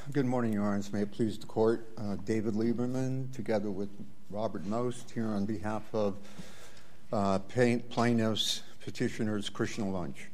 Good morning, Your Honors. May it please the Court. David Lieberman, together with Robert Most, here on behalf of plaintiffs, petitioners, Krishna Lunch.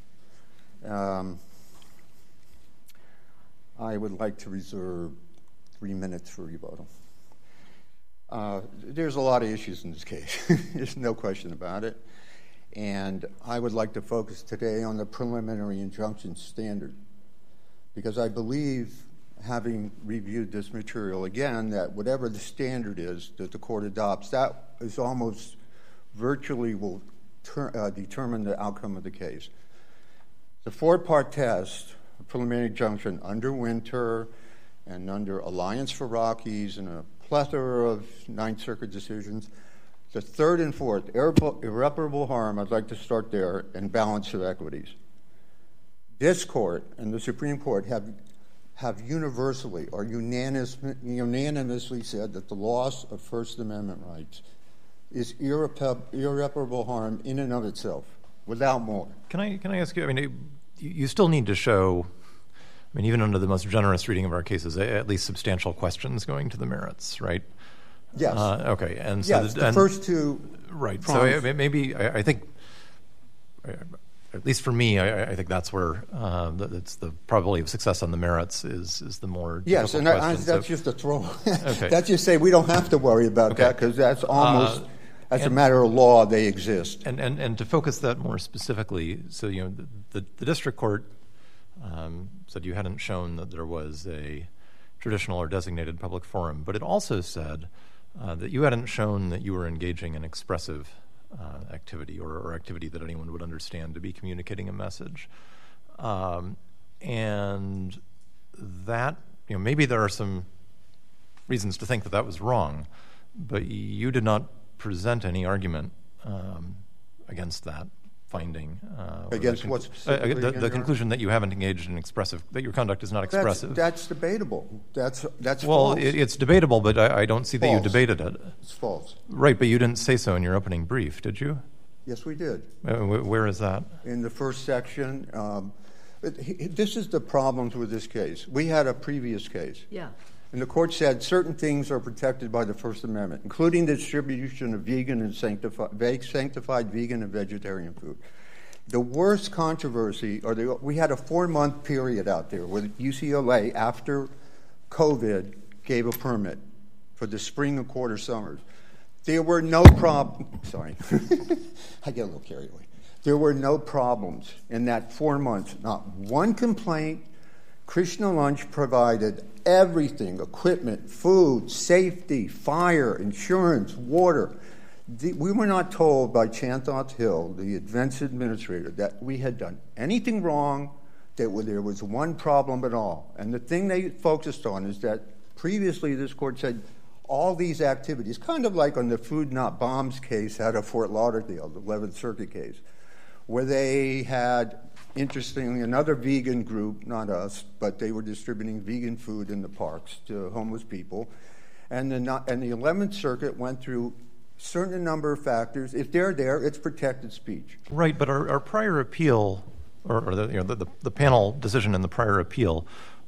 I would like to reserve 3 minutes for rebuttal. There's a lot of issues in this case. There's no question about it. And I would like to focus today on the preliminary injunction standard, because I believe, having reviewed this material again, that whatever the standard is that the court adopts, that is almost virtually will determine the outcome of the case. The four-part test, a preliminary injunction under Winter and under Alliance for Rockies and a plethora of Ninth Circuit decisions, the third and fourth, irreparable harm, I'd like to start there, and balance of equities. This court and the Supreme Court have universally or unanimously said that the loss of First Amendment rights is irreparable harm in and of itself, without more. Can I ask you, I mean, you still need to show, I mean, even under the most generous reading of our cases, at least substantial questions going to the merits, right? Yes. Okay. And so yes, the first two. Right. Prompts. So maybe I think, at least for me, I think that's where it's the probability of success on the merits is the more yes, and that's just a throw. Okay. That's just say we don't have to worry about that because that's almost as a matter of law they exist. And to focus that more specifically, so the district court said you hadn't shown that there was a traditional or designated public forum, but it also said that you hadn't shown that you were engaging in expressive activity or activity that anyone would understand to be communicating a message. And that, maybe there are some reasons to think that that was wrong, but you did not present any argument against that finding. Against what specifically? The conclusion that you haven't engaged in that your conduct is not expressive. That's debatable. That's well, false. It's debatable, but I don't see that you debated it. It's false. Right, but you didn't say so in your opening brief, did you? Yes, we did. Where is that? In the first section. This is the problems with this case. We had a previous case. Yeah. And the court said certain things are protected by the First Amendment, including the distribution of vegan and sanctified vegan and vegetarian food. The worst controversy, we had a 4-month period out there where UCLA, after COVID, gave a permit for the spring and quarter summers. There were no problems. Sorry, I get a little carried away. There were no problems in that 4 months. Not one complaint. Krishna Lunch provided everything: equipment, food, safety, fire, insurance, water. We were not told by Chantoth Hill, the events administrator, that we had done anything wrong, that there was one problem at all. And the thing they focused on is that previously this court said all these activities, kind of like on the Food Not Bombs case out of Fort Lauderdale, the 11th Circuit case, where they had, interestingly, another vegan group, not us, but they were distributing vegan food in the parks to homeless people. And the 11th Circuit went through a certain number of factors. If they're there, it's protected speech. Right, but our prior appeal, or the panel decision in the prior appeal,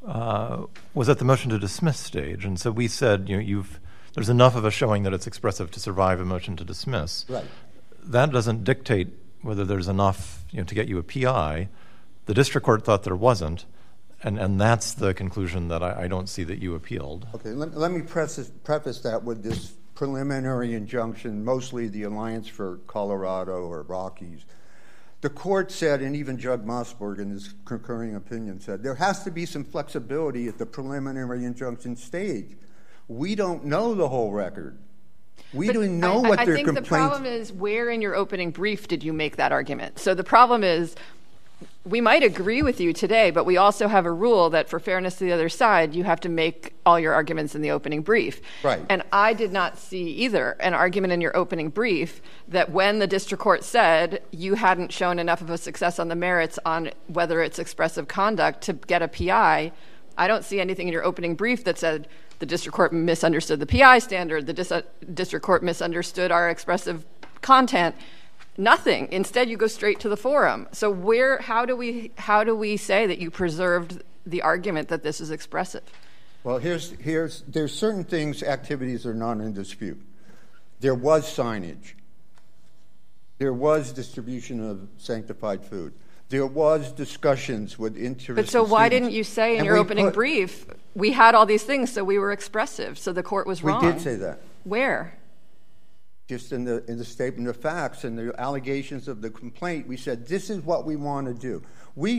was at the motion to dismiss stage. And so we said, there's enough of a showing that it's expressive to survive a motion to dismiss. Right. That doesn't dictate whether there's enough to get you a PI. The district court thought there wasn't, and that's the conclusion that I don't see that you appealed. Okay, let me preface that with this preliminary injunction, mostly the Alliance for Colorado or Rockies. The court said, and even Judge Mossberg in his concurring opinion said, there has to be some flexibility at the preliminary injunction stage. We don't know the whole record. We don't know what their complaints... I think the problem is, where in your opening brief did you make that argument? So the problem is, we might agree with you today, but we also have a rule that for fairness to the other side, you have to make all your arguments in the opening brief. Right. And I did not see either an argument in your opening brief that when the district court said you hadn't shown enough of a success on the merits on whether it's expressive conduct to get a PI, I don't see anything in your opening brief that said the district court misunderstood the PI standard, the district court misunderstood our expressive content. Nothing. Instead, you go straight to the forum. So how do we say that you preserved the argument that this is expressive? Well, there's certain things, activities are not in dispute. There was signage. There was distribution of sanctified food. There was discussions with interested But so why students. didn't you say in And your we opening put- brief, we had all these things, so we were expressive, so the court was wrong? We did say that. Where? Just in the statement of facts and the allegations of the complaint, we said this is what we want to do. We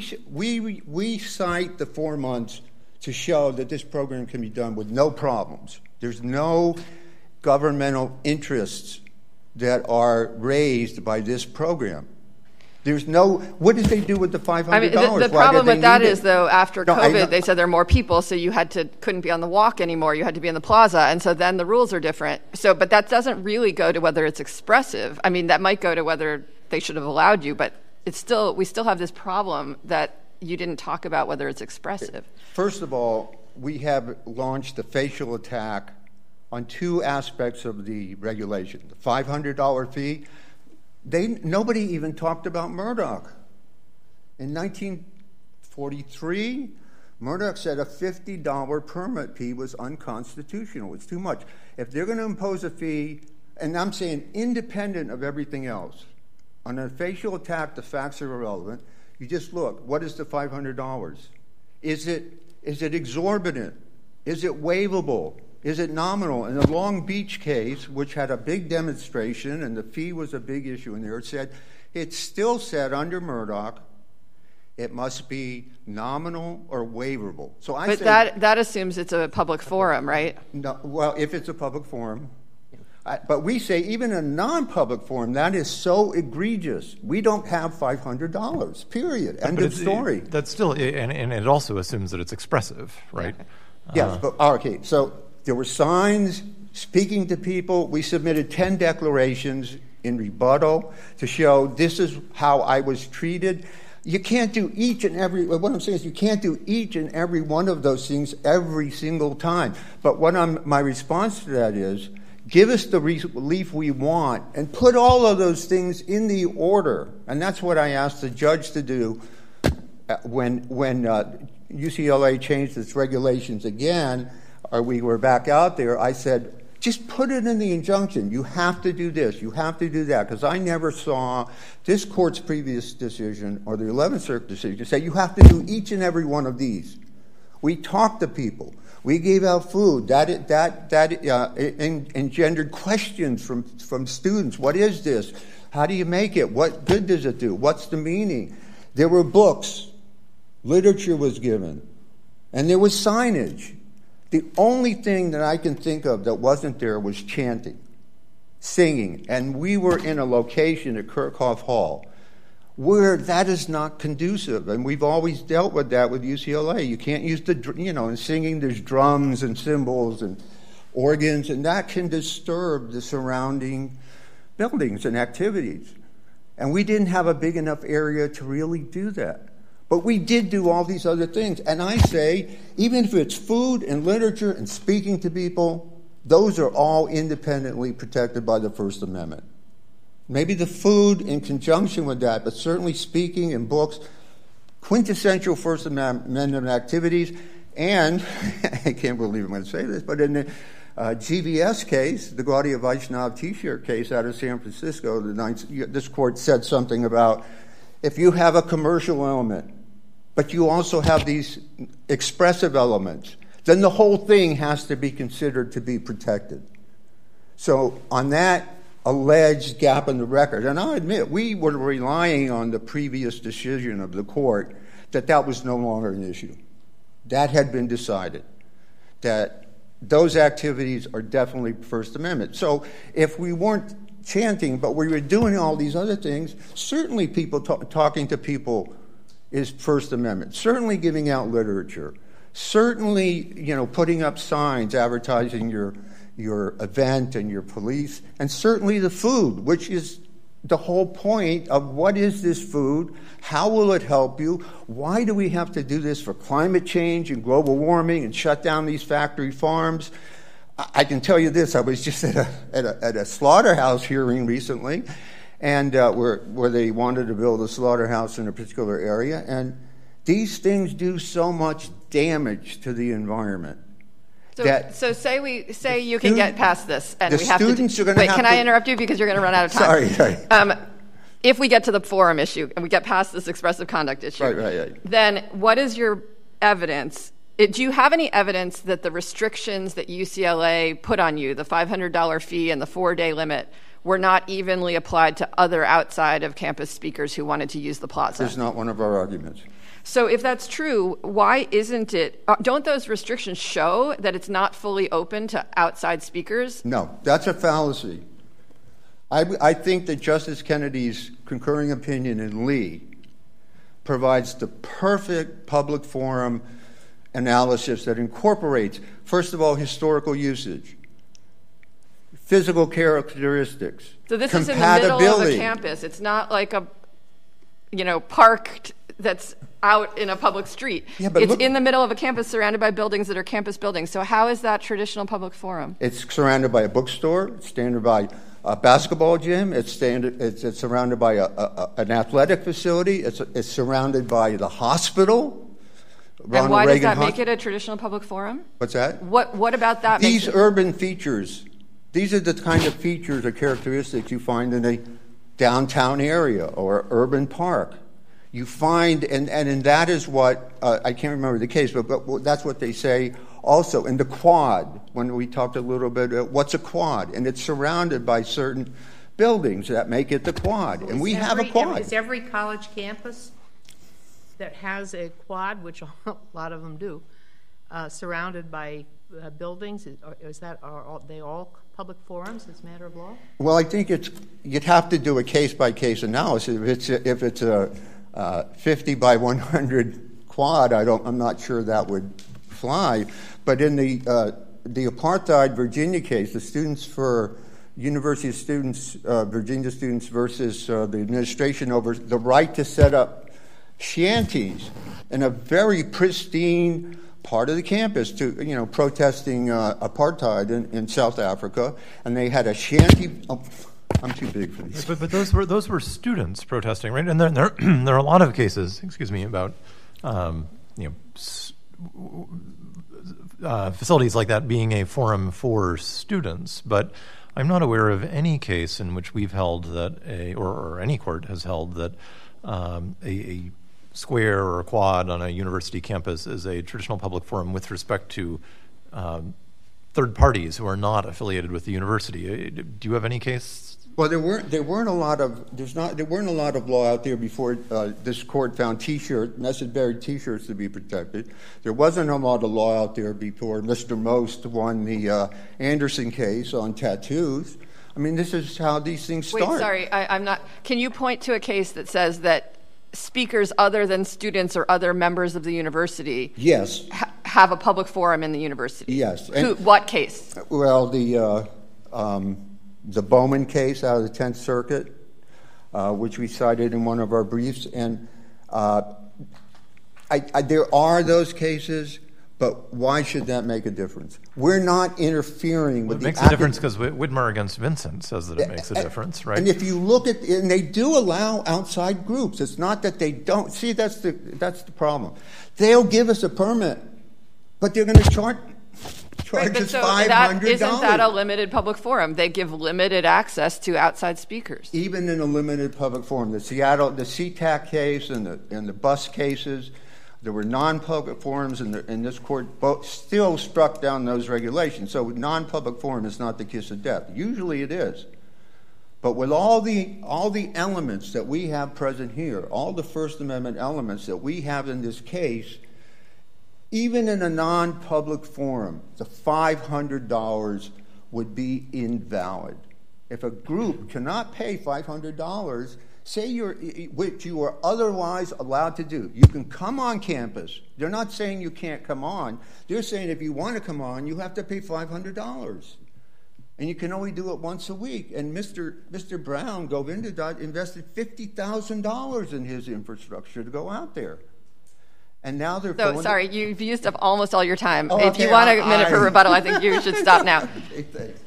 cite the 4 months to show that this program can be done with no problems. There's no governmental interests that are raised by this program. There's no. What did they do with the $500? I mean, the problem with that is, though, after COVID, they said there are more people, so you couldn't be on the walk anymore. You had to be in the plaza, and so then the rules are different. So, but that doesn't really go to whether it's expressive. I mean, that might go to whether they should have allowed you, but we still have this problem that you didn't talk about whether it's expressive. First of all, we have launched a facial attack on 2 aspects of the regulation: the $500 fee. Nobody even talked about Murdoch. In 1943, Murdoch said a $50 permit fee was unconstitutional. It's too much. If they're going to impose a fee, and I'm saying independent of everything else, on a facial attack, the facts are irrelevant. You just look, what is the $500? Is it exorbitant? Is it waivable? Is it nominal? In the Long Beach case, which had a big demonstration and the fee was a big issue in there, it still said under Murdoch it must be nominal or waivable. So but that assumes it's a public forum, right? No, well, if it's a public forum. But we say even a non-public forum, that is so egregious. We don't have $500, period. End of story. That's still, and it also assumes that it's expressive, right? Yes, but okay, so there were signs speaking to people. We submitted 10 declarations in rebuttal to show this is how I was treated. You can't do each and every, what I'm saying is you can't do each and every one of those things every single time. But my response to that is, give us the relief we want and put all of those things in the order. And that's what I asked the judge to do when UCLA changed its regulations again, or we were back out there. I said, just put it in the injunction. You have to do this. You have to do that. Because I never saw this court's previous decision or the 11th Circuit decision say you have to do each and every one of these. We talked to people. We gave out food. That engendered questions from students. What is this? How do you make it? What good does it do? What's the meaning? There were books. Literature was given. And there was signage. The only thing that I can think of that wasn't there was chanting, singing. And we were in a location at Kirchhoff Hall where that is not conducive. And we've always dealt with that with UCLA. You can't use in singing there's drums and cymbals and organs, and that can disturb the surrounding buildings and activities. And we didn't have a big enough area to really do that. But we did do all these other things. And I say, even if it's food and literature and speaking to people, those are all independently protected by the First Amendment. Maybe the food in conjunction with that, but certainly speaking and books, quintessential First Amendment activities. And I can't believe I'm going to say this, but in the GVS case, the Gaudiya Vaishnav T-shirt case out of San Francisco, this court said something about if you have a commercial element, but you also have these expressive elements, then the whole thing has to be considered to be protected. So on that alleged gap in the record, and I'll admit we were relying on the previous decision of the court that was no longer an issue. That had been decided, that those activities are definitely First Amendment. So if we weren't chanting, but we were doing all these other things, certainly people talking to people is First Amendment. Certainly giving out literature. Certainly, putting up signs advertising your event and your police. And certainly the food, which is the whole point of what is this food? How will it help you? Why do we have to do this for climate change and global warming and shut down these factory farms? I can tell you this, I was just at a slaughterhouse hearing recently, and where they wanted to build a slaughterhouse in a particular area, and these things do so much damage to the environment. So say you can get past this, and the we have to. Students are going to wait, have can to, I interrupt you because you're going to run out of time? Sorry. If we get to the forum issue and we get past this expressive conduct issue, right. then what is your evidence? Do you have any evidence that the restrictions that UCLA put on you, the $500 fee and the 4-day limit, were not evenly applied to other outside of campus speakers who wanted to use the plaza? That's not one of our arguments. So if that's true, why isn't it? Don't those restrictions show that it's not fully open to outside speakers? No, that's a fallacy. I think that Justice Kennedy's concurring opinion in Lee provides the perfect public forum analysis that incorporates, first of all, historical usage, physical characteristics, so this is in the middle of a campus. It's not like a, park that's out in a public street. Yeah, but it's look, in the middle of a campus surrounded by buildings that are campus buildings. So how is that traditional public forum? It's surrounded by a bookstore. It's surrounded by a basketball gym. It's surrounded by an athletic facility. It's surrounded by the hospital. And why does that make it a traditional public forum? What's that? What about that? These urban features, these are the kind of features or characteristics you find in a downtown area or urban park. You find, and that is what, I can't remember the case, but that's what they say also. In the quad, when we talked a little bit, what's a quad? And it's surrounded by certain buildings that make it the quad. And we have a quad. Is every college campus that has a quad, which a lot of them do, surrounded by buildings? Are they all public forums as a matter of law? Well, I think you'd have to do a case-by-case analysis. If it's a 50 by 100 quad, I'm not sure that would fly. But in the apartheid Virginia case, the students for University of Students, Virginia students versus the administration over the right to set up shanties in a very pristine part of the campus to protesting apartheid in South Africa, and they had a shanty. I'm too big for these. But those were students protesting, right? And there are a lot of cases, about facilities like that being a forum for students. But I'm not aware of any case in which we've held that or any court has held that a square or a quad on a university campus is a traditional public forum with respect to third parties who are not affiliated with the university. Do you have any case? Well, there weren't a lot of law out there before this court found necessary T-shirts to be protected. There wasn't a lot of law out there before Mr. Most won the Anderson case on tattoos. I mean, this is how these things start. Wait, sorry, I'm not. Can you point to a case that says that speakers other than students or other members of the university have a public forum in the university? Yes. What case? Well, the Bowman case out of the 10th Circuit, which we cited in one of our briefs. And there are those cases, but why should that make a difference? We're not interfering with it makes a difference because Widmer against Vincent says that it makes a difference, right? And if you look at, and they do allow outside groups. It's not that they don't. See, that's the problem. They'll give us a permit, but they're going to charge us $500. Isn't that a limited public forum? They give limited access to outside speakers. Even in a limited public forum, the SeaTac case and the bus cases, there were non-public forums, and this court still struck down those regulations. So non-public forum is not the kiss of death. Usually it is. But with all the elements that we have present here, all the First Amendment elements that we have in this case, even in a non-public forum, the $500 would be invalid. If a group cannot pay $500, which you are otherwise allowed to do, you can come on campus. They're not saying you can't come on. They're saying if you want to come on, you have to pay $500. And you can only do it once a week. And Mr. Brown, Govinda, invested $50,000 in his infrastructure to go out there. And now they're sorry, you've used up almost all your time. Oh, if you want a minute for rebuttal, I think you should stop now. Okay, thanks.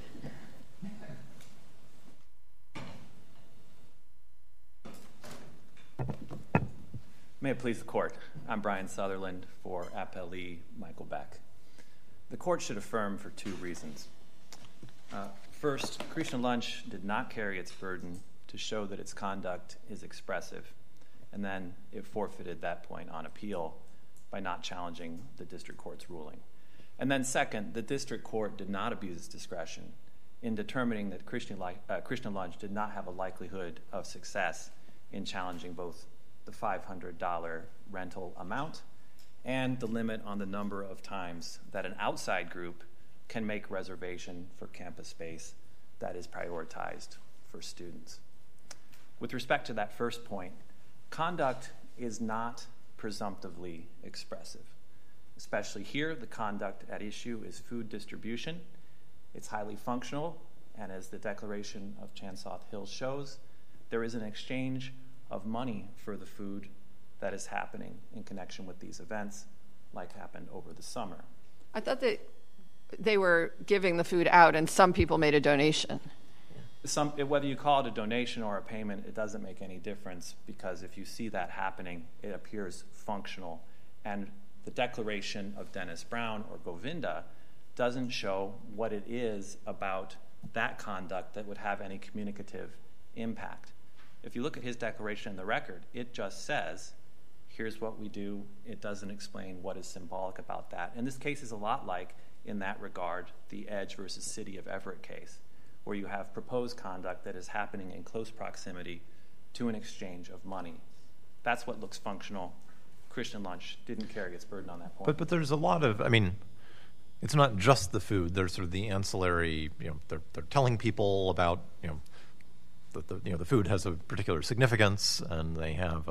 May it please the court. I'm Brian Sutherland for Appellee Michael Beck. The court should affirm for two reasons. First, Krishna Lunch did not carry its burden to show that its conduct is expressive, and then it forfeited that point on appeal by not challenging the district court's ruling. And then second, the district court did not abuse its discretion in determining that Krishna Lunch did not have a likelihood of success in challenging both the $500 rental amount and the limit on the number of times that an outside group can make reservation for campus space that is prioritized for students. With respect to that first point, conduct is not presumptively expressive. Especially here, the conduct at issue is food distribution. It's highly functional, and as the Declaration of Chansoth Hills shows, there is an exchange of money for the food that is happening in connection with these events, like happened over the summer. I thought that they were giving the food out and some people made a donation. Whether you call it a donation or a payment, it doesn't make any difference, because if you see that happening, it appears functional. And the declaration of Dennis Brown or Govinda doesn't show what it is about that conduct that would have any communicative impact. If you look at his declaration in the record, it just says, here's what we do. It doesn't explain what is symbolic about that. And this case is a lot like, in that regard, the Edge versus City of Everett case, where you have proposed conduct that is happening in close proximity to an exchange of money. That's what looks functional. Krishna Lunch didn't carry its burden on that point. But there's a lot of, it's not just the food. There's sort of the ancillary, they're telling people about, the food has a particular significance, and they have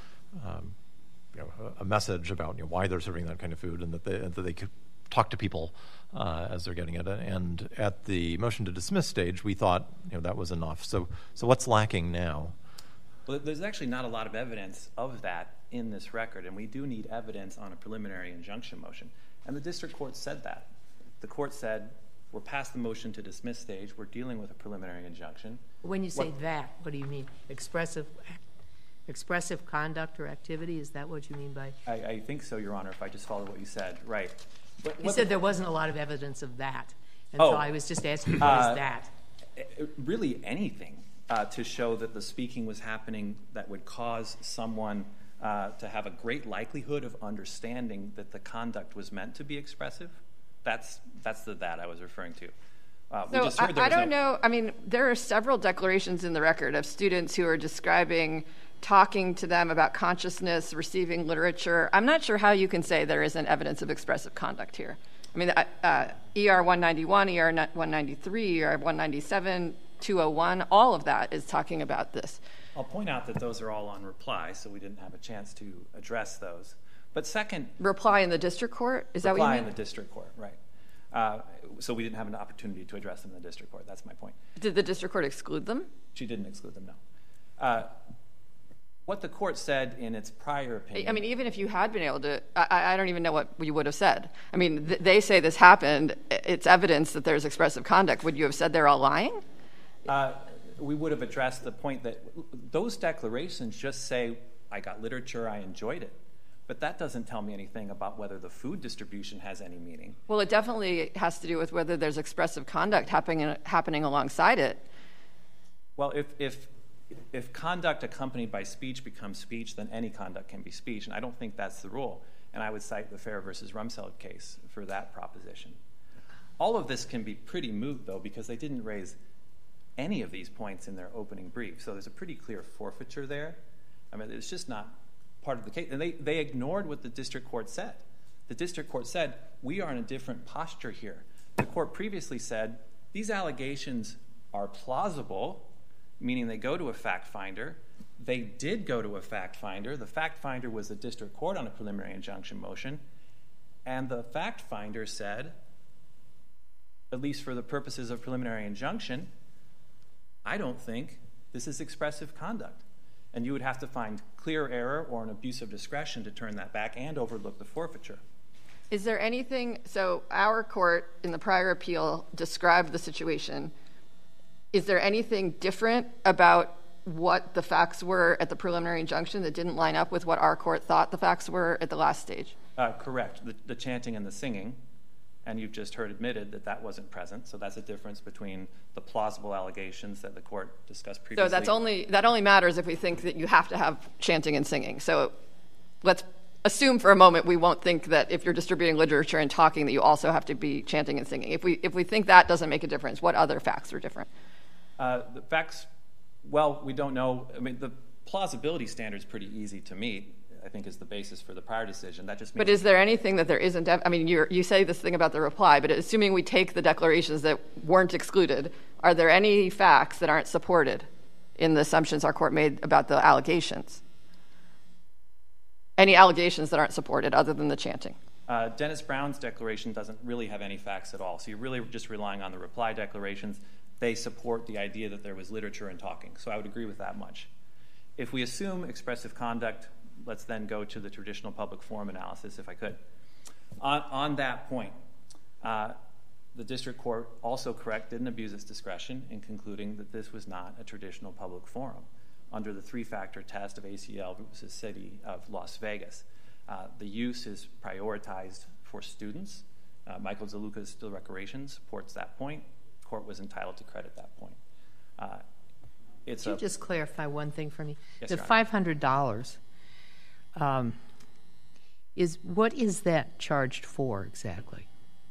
a message about why they're serving that kind of food, and that they could talk to people as they're getting it. And at the motion to dismiss stage, we thought that was enough. So what's lacking now? Well, there's actually not a lot of evidence of that in this record, and we do need evidence on a preliminary injunction motion. And the district court said that. The court said, we're past the motion to dismiss stage. We're dealing with a preliminary injunction. When you say that, what do you mean? Expressive conduct or activity? Is that what you mean by? I think so, Your Honor, if I just follow what you said. Right. You said there wasn't a lot of evidence of that. And so I was just asking, what is that? Really anything to show that the speaking was happening that would cause someone to have a great likelihood of understanding that the conduct was meant to be expressive. That's that I was referring to. I don't know. There are several declarations in the record of students who are describing talking to them about consciousness, receiving literature. I'm not sure how you can say there isn't evidence of expressive conduct here. ER 191, ER 193, ER 197, 201, all of that is talking about this. I'll point out that those are all on reply, so we didn't have a chance to address those. But second... Reply in the district court? Is that what you mean? Reply in the district court, right. So we didn't have an opportunity to address them in the district court. That's my point. Did the district court exclude them? She didn't exclude them, no. What the court said in its prior opinion... even if you had been able to... I don't even know what you would have said. They say this happened. It's evidence that there's expressive conduct. Would you have said they're all lying? We would have addressed the point that those declarations just say, I got literature, I enjoyed it. But that doesn't tell me anything about whether the food distribution has any meaning. Well, it definitely has to do with whether there's expressive conduct happening alongside it. Well, if conduct accompanied by speech becomes speech, then any conduct can be speech, and I don't think that's the rule. And I would cite the Fair versus Rumsfeld case for that proposition. All of this can be pretty moot, though, because they didn't raise any of these points in their opening brief. So there's a pretty clear forfeiture there. It's just not part of the case. And they ignored what the district court said. The district court said, we are in a different posture here. The court previously said, these allegations are plausible, meaning they go to a fact finder. They did go to a fact finder. The fact finder was the district court on a preliminary injunction motion. And the fact finder said, at least for the purposes of preliminary injunction, I don't think this is expressive conduct. And you would have to find clear error or an abuse of discretion to turn that back and overlook the forfeiture. Is there anything, so our court in the prior appeal described the situation. Is there anything different about what the facts were at the preliminary injunction that didn't line up with what our court thought the facts were at the last stage? Correct. The chanting and the singing. And you've just heard admitted that that wasn't present. So that's a difference between the plausible allegations that the court discussed previously. So that only matters if we think that you have to have chanting and singing. So let's assume for a moment we won't think that if you're distributing literature and talking that you also have to be chanting and singing. If we think that doesn't make a difference, what other facts are different? The facts, well, we don't know. I mean, the plausibility standard is pretty easy to meet, I think, is the basis for the prior decision. That just means. But is there anything that there isn't? I mean, you say this thing about the reply, but assuming we take the declarations that weren't excluded, are there any facts that aren't supported in the assumptions our court made about the allegations? Any allegations that aren't supported other than the chanting? Dennis Brown's declaration doesn't really have any facts at all. So you're really just relying on the reply declarations. They support the idea that there was literature and talking. So I would agree with that much. If we assume expressive conduct, let's then go to the traditional public forum analysis, if I could. On that point, the district court also didn't abuse its discretion in concluding that this was not a traditional public forum under the three-factor test of ACL versus City of Las Vegas. The use is prioritized for students. Michael DeLuca's Still Recreation supports that point. The court was entitled to credit that point. Could you just clarify one thing for me? Yes, the Your Honor. $500, what is that charged for exactly?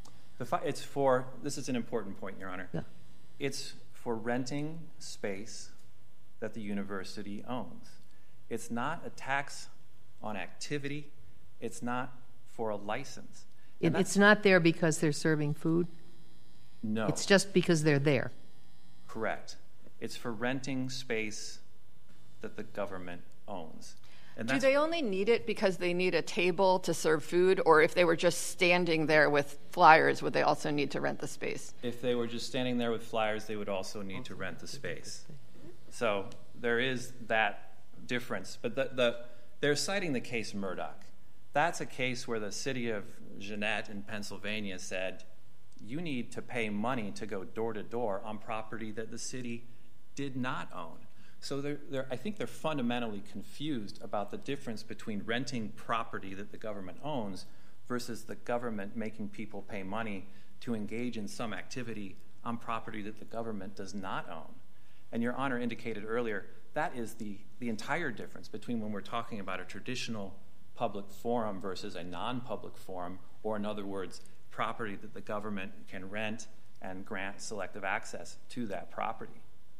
This is an important point, Your Honor. Yeah. It's for renting space that the university owns. It's not a tax on activity. It's not for a license. It's not there because they're serving food? No. It's just because they're there? Correct. It's for renting space that the government owns. And Do they only need it because they need a table to serve food, or if they were just standing there with flyers, would they also need to rent the space? If they were just standing there with flyers, they would also need to rent the space. So there is that difference. But they're citing the case Murdoch. That's a case where the city of Jeannette in Pennsylvania said, you need to pay money to go door to door on property that the city did not own. So I think they're fundamentally confused about the difference between renting property that the government owns versus the government making people pay money to engage in some activity on property that the government does not own. And Your Honor indicated earlier, that is the entire difference between when we're talking about a traditional public forum versus a non-public forum, or in other words, property that the government can rent and grant selective access to that property.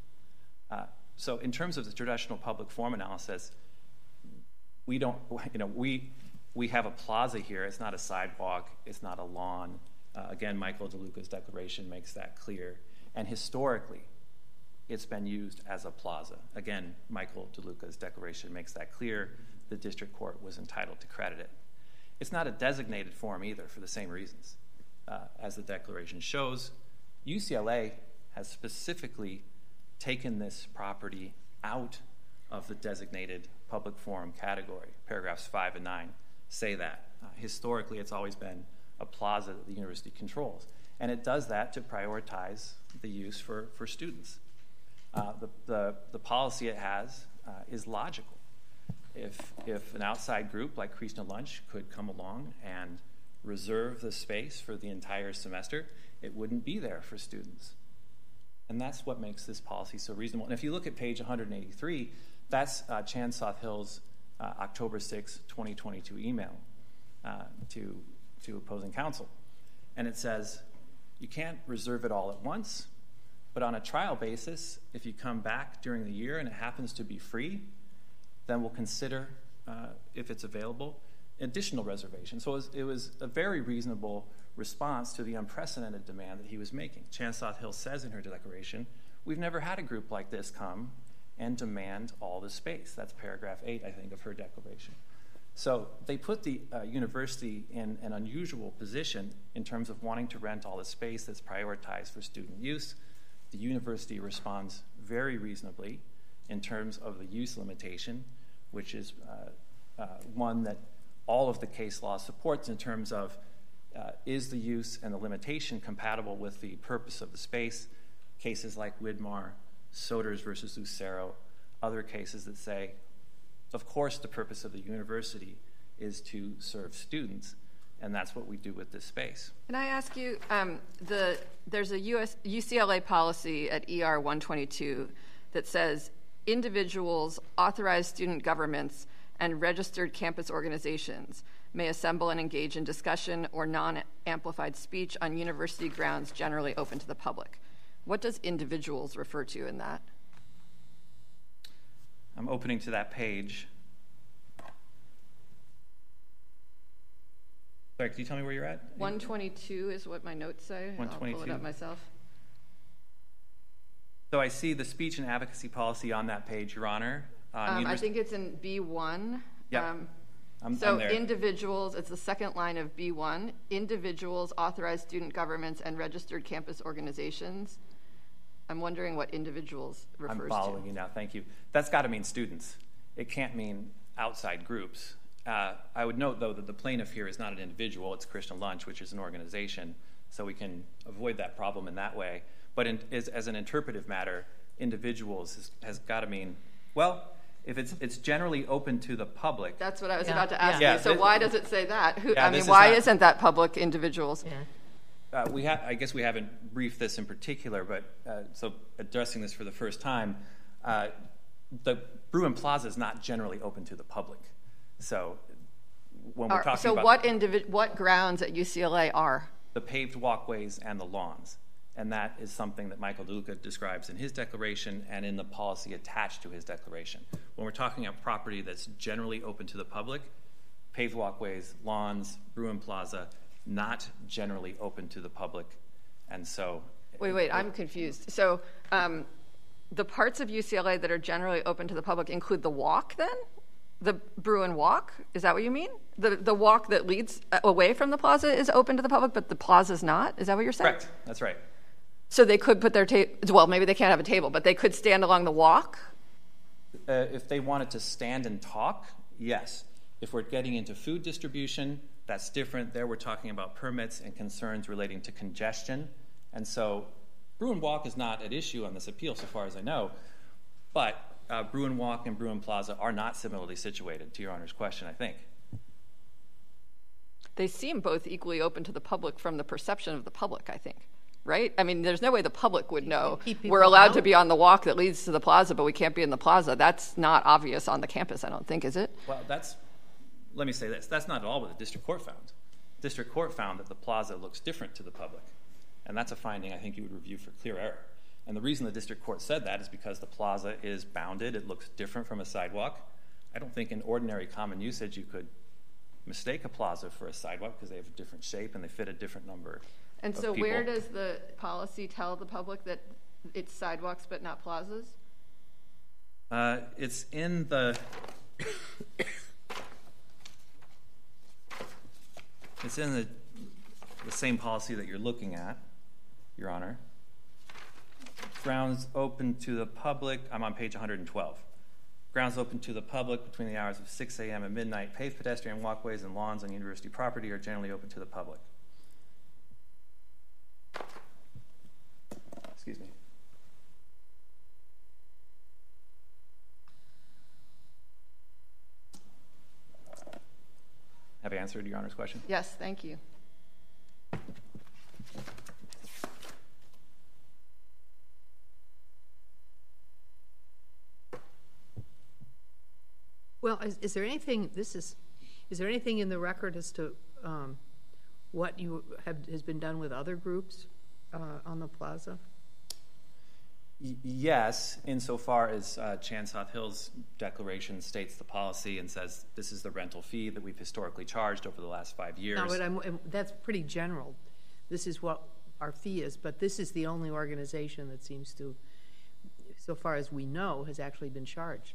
So in terms of the traditional public forum analysis, we have a plaza here. It's not a sidewalk. It's not a lawn. Again, Michael DeLuca's declaration makes that clear. And historically, it's been used as a plaza. Again, Michael DeLuca's declaration makes that clear. The district court was entitled to credit it. It's not a designated forum either for the same reasons. As the declaration shows, UCLA has specifically taken this property out of the designated public forum category. Paragraphs 5 and 9 say that. Historically, it's always been a plaza that the university controls. And it does that to prioritize the use for students. The policy it has is logical. If an outside group like Krishna Lunch could come along and reserve the space for the entire semester, it wouldn't be there for students. And that's what makes this policy so reasonable. And if you look at page 183, that's Chan South Hill's October 6, 2022 email to opposing counsel. And it says, you can't reserve it all at once, but on a trial basis, if you come back during the year and it happens to be free, then we'll consider, if it's available, additional reservation. So it was a very reasonable response to the unprecedented demand that he was making. Chan South Hill says in her declaration, we've never had a group like this come and demand all the space. That's paragraph 8, I think, of her declaration. So they put the university in an unusual position in terms of wanting to rent all the space that's prioritized for student use. The university responds very reasonably in terms of the use limitation, which is one that all of the case law supports in terms of is the use and the limitation compatible with the purpose of the space? Cases like Widmar, Soders versus Lucero, other cases that say, of course, the purpose of the university is to serve students, and that's what we do with this space. Can I ask you, there's a UCLA policy at ER 122 that says individuals, authorized student governments, and registered campus organizations may assemble and engage in discussion or non-amplified speech on university grounds generally open to the public. What does individuals refer to in that? I'm opening to that page. Sorry, can you tell me where you're at? 122 is what my notes say. I'll pull it 122. up myself. So I see the speech and advocacy policy on that page, Your Honor. I think it's in B1. Yep. I'm So there. individuals, it's the second line of B1, individuals, authorized student governments, and registered campus organizations. I'm wondering what individuals refers to. I'm following you now, thank you. That's got to mean students. It can't mean outside groups. I would note, though, that the plaintiff here is not an individual. It's Christian Lunch, which is an organization, so we can avoid that problem in that way. But as an interpretive matter, individuals has got to mean, well, if it's generally open to the public. That's what I was Yeah. about to ask Yeah. you. So why does it say that? This is Why not- isn't that public individuals? Yeah. I guess we haven't briefed this in particular, but so addressing this for the first time, the Bruin Plaza is not generally open to the public. So when we're talking So about what grounds at UCLA are? the paved walkways and the lawns, and that is something that Michael DeLuca describes in his declaration and in the policy attached to his declaration. When we're talking about property that's generally open to the public, paved walkways, lawns, Bruin Plaza, not generally open to the public, and so... Wait, I'm confused. So the parts of UCLA that are generally open to the public include the walk then? The Bruin Walk? Is that what you mean? The walk that leads away from the plaza is open to the public, but the plaza's not? Is that what you're saying? Correct, that's right. So they could put their table, well, maybe they can't have a table, but they could stand along the walk? If they wanted to stand and talk, yes. If we're getting into food distribution, that's different. There we're talking about permits and concerns relating to congestion. And so Bruin Walk is not at issue on this appeal so far as I know, but Bruin Walk and Bruin Plaza are not similarly situated, to Your Honor's question, I think. They seem both equally open to the public from the perception of the public, I think, right? I mean, there's no way the public would know keep people we're allowed to out? be on the walk that leads to the plaza, but we can't be in the plaza. That's not obvious on the campus, I don't think, is it? Well, let me say this. That's not at all what the district court found. The district court found that the plaza looks different to the public. And that's a finding I think you would review for clear error. And the reason the district court said that is because the plaza is bounded. It looks different from a sidewalk. I don't think in ordinary common usage you could mistake a plaza for a sidewalk because they have a different shape and they fit a different number And of so people. where does the policy tell the public that it's sidewalks but not plazas? It's in the... It's in the same policy that you're looking at, Your Honor. Grounds open to the public, I'm on page 112. Grounds open to the public between the hours of 6 a.m. and midnight. Paved pedestrian walkways and lawns on university property are generally open to the public. Excuse me. Have I answered Your Honor's question? Yes, thank you. Well, is there anything? Is there anything in the record as to what has been done with other groups on the plaza? Yes, insofar as Chan South Hill's declaration states the policy and says this is the rental fee that we've historically charged over the last 5 years. No, but that's pretty general. This is what our fee is, but this is the only organization that seems to, so far as we know, has actually been charged.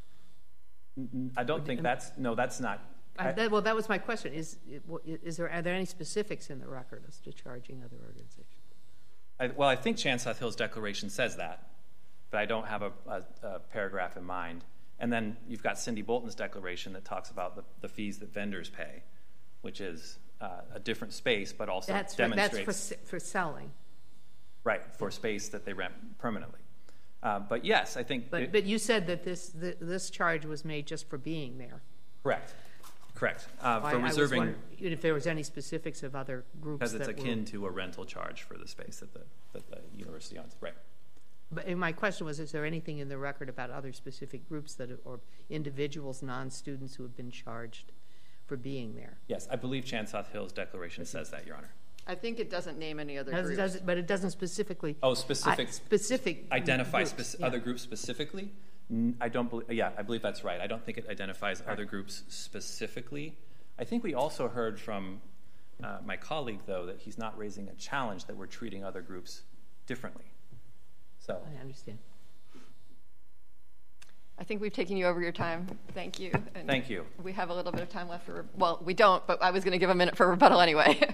I don't think that's not. Well, that was my question. Are there any specifics in the record as to charging other organizations? I think Chan South Hill's declaration says that, but I don't have a paragraph in mind. And then you've got Cindy Bolton's declaration that talks about the fees that vendors pay, which is a different space, but also demonstrates... That's for selling. Right, for space that they rent permanently. But yes, I think... But you said that this charge was made just for being there. Correct. Correct. I For was reserving, wondering if there was any specifics of other groups because it's that akin to a rental charge for the space that the university owns. Right. But my question was, is there anything in the record about other specific groups or individuals, non-students, who have been charged for being there? Yes, I believe Chan-South Hill's declaration says that, Your Honor. I think it doesn't name any other groups. But it doesn't specifically. Oh, specific identify groups, other groups specifically? I don't believe. Yeah, I believe that's right. I don't think it identifies other groups specifically. I think we also heard from my colleague, though, that he's not raising a challenge that we're treating other groups differently. So I understand. I think we've taken you over your time. Thank you. And thank you. We have a little bit of time left for. Well, we don't, but I was going to give a minute for rebuttal anyway.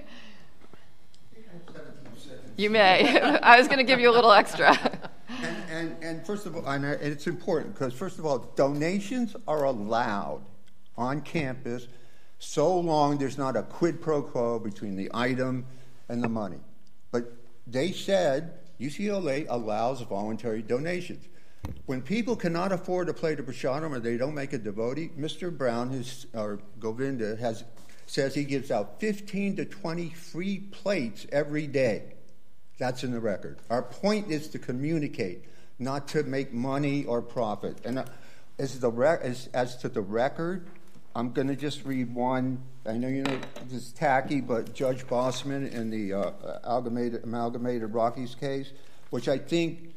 You may. I was going to give you a little extra. And first of all, and it's important because, first of all, donations are allowed on campus so long there's not a quid pro quo between the item and the money. But they said UCLA allows voluntary donations. When people cannot afford to play the prasadam or they don't make a devotee, Mr. Brown, or Govinda, says he gives out 15 to 20 free plates every day. That's in the record. Our point is to communicate, not to make money or profit. And as to the record, I'm going to just read one. I know this is tacky, but Judge Bossman in the Amalgamated Rockies case, which I think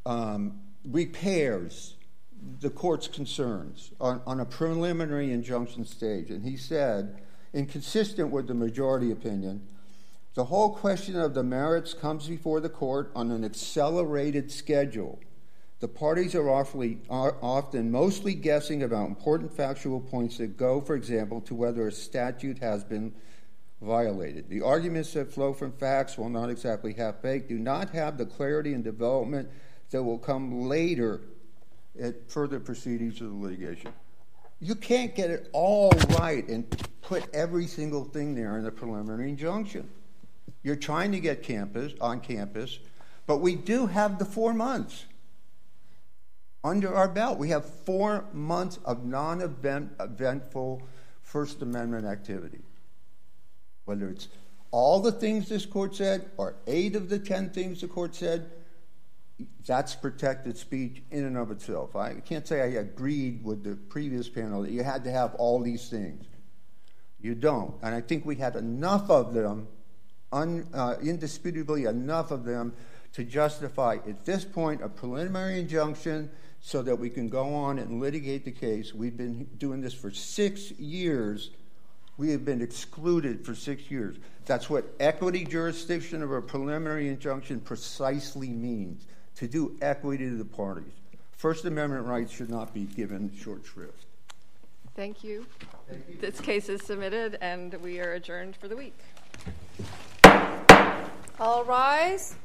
repairs the court's concerns on a preliminary injunction stage. And he said, inconsistent with the majority opinion, the whole question of the merits comes before the court on an accelerated schedule. The parties are often mostly guessing about important factual points that go, for example, to whether a statute has been violated. The arguments that flow from facts, while not exactly half-baked, do not have the clarity and development that will come later at further proceedings of the litigation. You can't get it all right and put every single thing there in the preliminary injunction. You're trying to get on campus, but we do have the 4 months under our belt. We have 4 months of non-eventful First Amendment activity. Whether it's all the things this court said or 8 of the 10 things the court said, that's protected speech in and of itself. I can't say I agreed with the previous panel that you had to have all these things. You don't. And I think we had enough of them, indisputably enough of them, to justify at this point a preliminary injunction so that we can go on and litigate the case. We've been doing this for 6 years. We have been excluded for 6 years. That's what equity jurisdiction of a preliminary injunction precisely means, to do equity to the parties. First Amendment rights should not be given short shrift. Thank you. This case is submitted, and we are adjourned for the week. All rise.